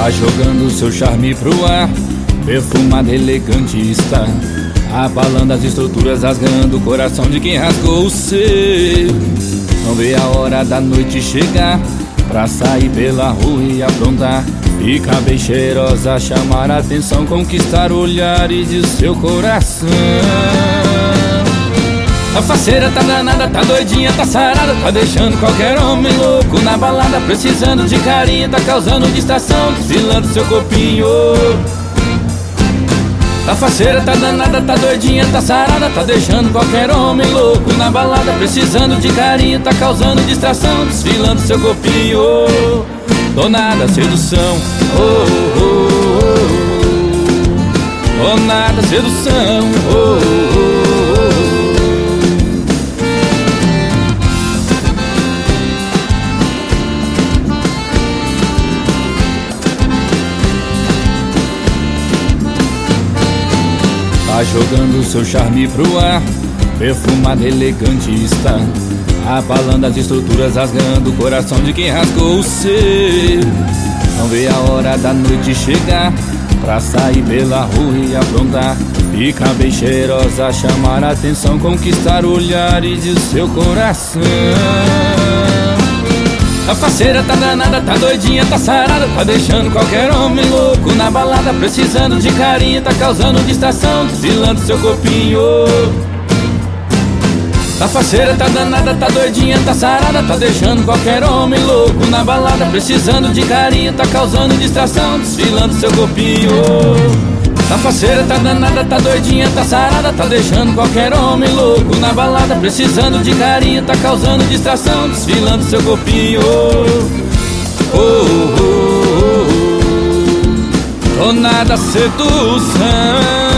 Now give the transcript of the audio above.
Tá jogando seu charme pro ar, perfumada, elegante está, abalando as estruturas, rasgando o coração de quem rasgou o seu. Não vê a hora da noite chegar pra sair pela rua e aprontar. Fica bem cheirosa, chamar a atenção, conquistar olhares de seu coração. A faceira tá danada, tá doidinha, tá sarada, tá deixando qualquer homem louco na balada, precisando de carinho, tá causando distração, desfilando seu corpinho. A faceira tá danada, tá doidinha, tá sarada, tá deixando qualquer homem louco na balada, precisando de carinho, tá causando distração, desfilando seu corpinho. Dona da sedução, oh, oh, oh, oh. Dona da sedução, oh, oh, oh. Tá jogando seu charme pro ar, perfumada, elegante está, abalando as estruturas, rasgando o coração de quem rasgou o seu. Não vê a hora da noite chegar pra sair pela rua e aprontar. Fica bem cheirosa, chamar a atenção, conquistar olhares de seu coração. A faceira tá danada, tá doidinha, tá sarada, tá deixando qualquer homem louco na balada, precisando de carinho, tá causando distração, desfilando seu corpinho. A faceira tá danada, tá doidinha, tá sarada, tá deixando qualquer homem louco na balada, precisando de carinho, tá causando distração, desfilando seu corpinho. A faceira tá danada, tá doidinha, tá sarada, tá deixando qualquer homem louco na balada, precisando de carinho, tá causando distração, desfilando seu corpinho. Oh, oh, oh, oh. Dona da sedução.